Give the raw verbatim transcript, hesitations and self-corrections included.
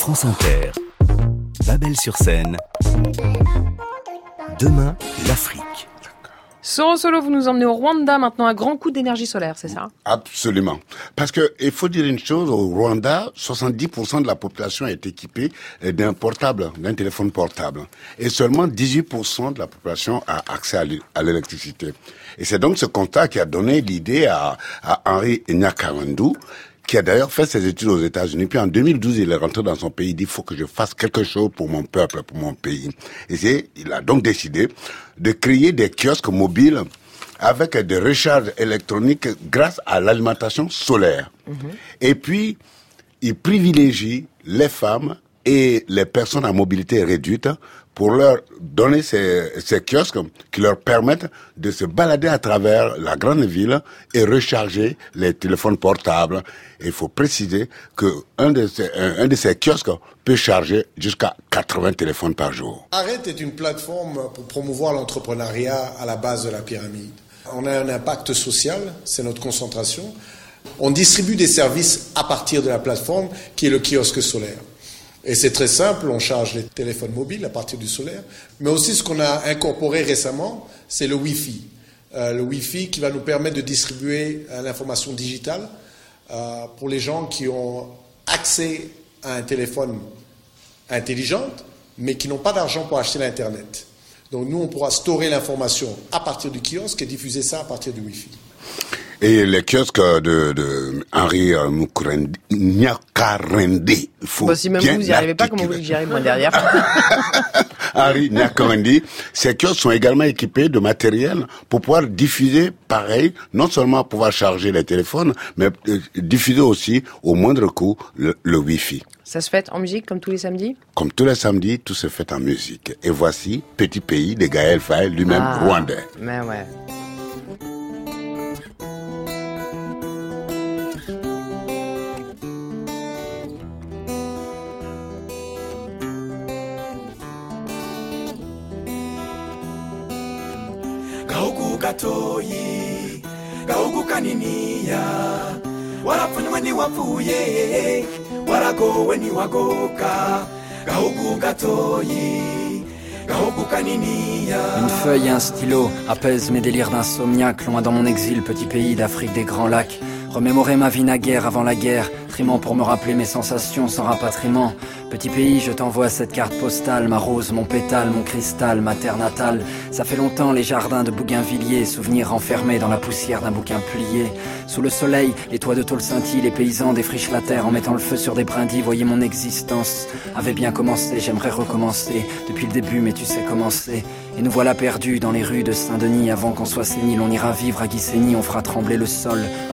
France Inter, Babel-sur-Seine. Demain, l'Afrique. Soro Solo, vous nous emmenez au Rwanda maintenant, un grand coup d'énergie solaire, c'est ça? Absolument. Parce que il faut dire une chose, au Rwanda, soixante-dix pour cent de la population est équipée d'un portable, d'un téléphone portable. Et seulement dix-huit pour cent de la population a accès à l'électricité. Et c'est donc ce constat qui a donné l'idée à, à Henri Nyakarendu, qui a d'ailleurs fait ses études aux États-Unis. Puis en deux mille douze, il est rentré dans son pays, il dit, il faut que je fasse quelque chose pour mon peuple, pour mon pays. Et c'est, il a donc décidé de créer des kiosques mobiles avec des recharges électroniques grâce à l'alimentation solaire. Mmh. Et puis, il privilégie les femmes et les personnes à mobilité réduite pour leur donner ces, ces kiosques qui leur permettent de se balader à travers la grande ville et recharger les téléphones portables. Et il faut préciser que un de ces, un, un de ces kiosques peut charger jusqu'à quatre-vingts téléphones par jour. Arrête est une plateforme pour promouvoir l'entrepreneuriat à la base de la pyramide. On a un impact social, c'est notre concentration. On distribue des services à partir de la plateforme qui est le kiosque solaire. Et c'est très simple, on charge les téléphones mobiles à partir du solaire, mais aussi ce qu'on a incorporé récemment, c'est le Wi-Fi. Euh, le Wi-Fi qui va nous permettre de distribuer euh, l'information digitale euh, pour les gens qui ont accès à un téléphone intelligent, mais qui n'ont pas d'argent pour acheter l'Internet. Donc nous, on pourra stocker l'information à partir du kiosque et diffuser ça à partir du Wi-Fi. Et les kiosques de, de Henri Nyakarendu, il faut bon, si même bien vous n'y arrivez pas, comment vous voulez que j'y arrive moi derrière? Henri Nyakarendu, ces kiosques sont également équipés de matériel pour pouvoir diffuser, pareil, non seulement pouvoir charger les téléphones, mais euh, diffuser aussi, au moindre coût, le, le Wi-Fi. Ça se fait en musique comme tous les samedis? Comme tous les samedis, tout se fait en musique. Et voici Petit Pays de Gaël Faye, lui-même ah, rwandais. Mais ouais. Gahugu gatoyi, gahugu kaniniya, warapfunywe niwapfuye, waragowe niwagoka, gahugu gatoyi, gahugu kaniniya. Une feuille et un stylo apaisent mes délires d'insomniaque, loin dans mon exil, petit pays d'Afrique des grands lacs. Remémorer ma vie naguère avant la guerre, trimant pour me rappeler mes sensations sans rapatriement. Petit pays, je t'envoie cette carte postale, ma rose, mon pétale, mon cristal, ma terre natale. Ça fait longtemps les jardins de Bougainvilliers, souvenirs enfermés dans la poussière d'un bouquin plié. Sous le soleil, les toits de tôle scintillent, les paysans défrichent la terre en mettant le feu sur des brindilles. Voyez mon existence avait bien commencé, j'aimerais recommencer depuis le début, mais tu sais comment c'est. Et nous voilà perdus dans les rues de Saint-Denis, avant qu'on soit sénile, on ira vivre à Guissény, on fera trembler le sol.